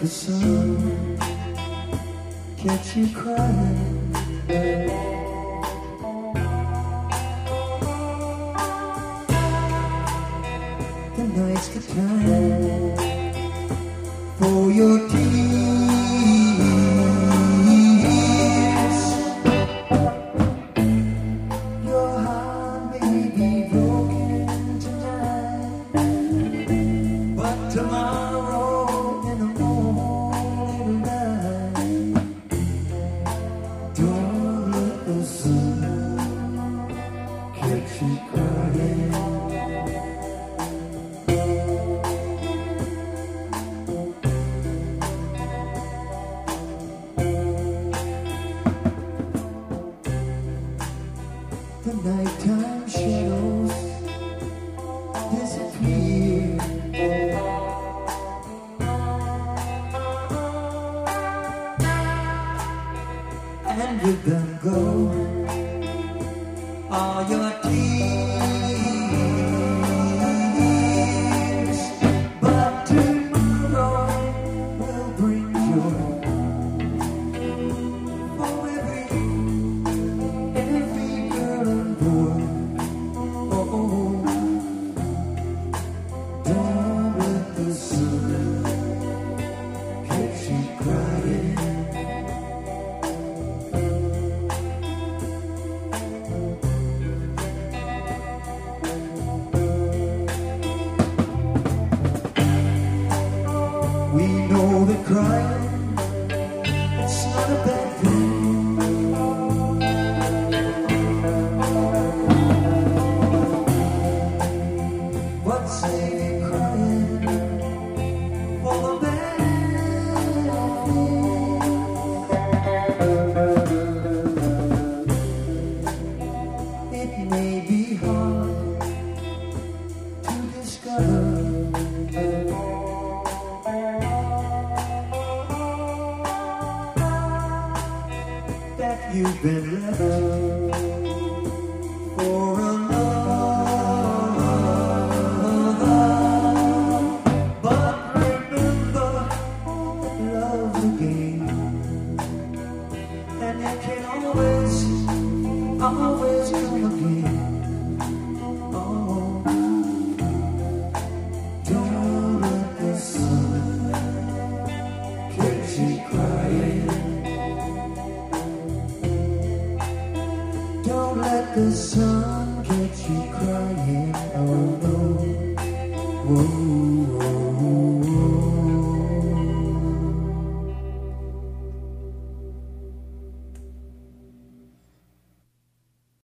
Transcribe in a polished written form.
the sun catch you crying. The nights get kind for your tears. Your heart may be broken tonight, but tomorrow in the morning light, don't let the sun catch you crying. The nighttime shadows disappear, and with them go all your tears. But tomorrow will bring joy for every girl and boy. Oh, don't let the sun catch you crying. We know that crying, it's not a bad thing. But say crying for the bad thing. It may be hard to discover that you've been left for another. But remember, love's a game, and it can always come again. Oh, don't let the sun catch you crying. Don't let the sun catch you crying. Oh no. Whoa.